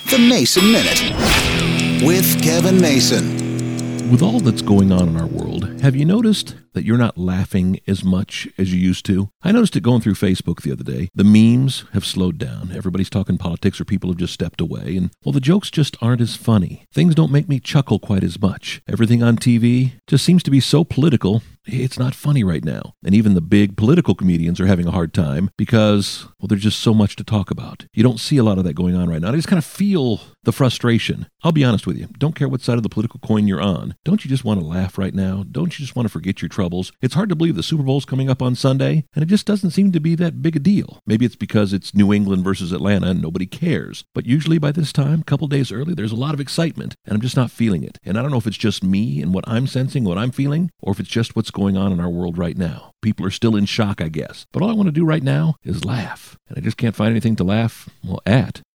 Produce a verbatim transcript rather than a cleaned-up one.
The Mason Minute with Kevin Mason. With all that's going on in our world, have you noticed that you're not laughing as much as you used to? I noticed it going through Facebook the other day. The memes have slowed down. Everybody's talking politics or people have just stepped away. And, well, the jokes just aren't as funny. Things don't make me chuckle quite as much. Everything on T V just seems to be so political. It's not funny right now. And even the big political comedians are having a hard time because, well, there's just so much to talk about. You don't see a lot of that going on right now. I just kind of feel the frustration. I'll be honest with you. Don't care what side of the political coin you're on. Don't you just want to laugh right now? Don't you just want to forget your troubles? It's hard to believe the Super Bowl's coming up on Sunday, and it just doesn't seem to be that big a deal. Maybe it's because it's New England versus Atlanta and nobody cares. But usually by this time, a couple days early, there's a lot of excitement, and I'm just not feeling it. And I don't know if it's just me and what I'm sensing, what I'm feeling, or if it's just what's going on in our world right now. People are still in shock, I guess. But all I want to do right now is laugh. And I just can't find anything to laugh, well, at.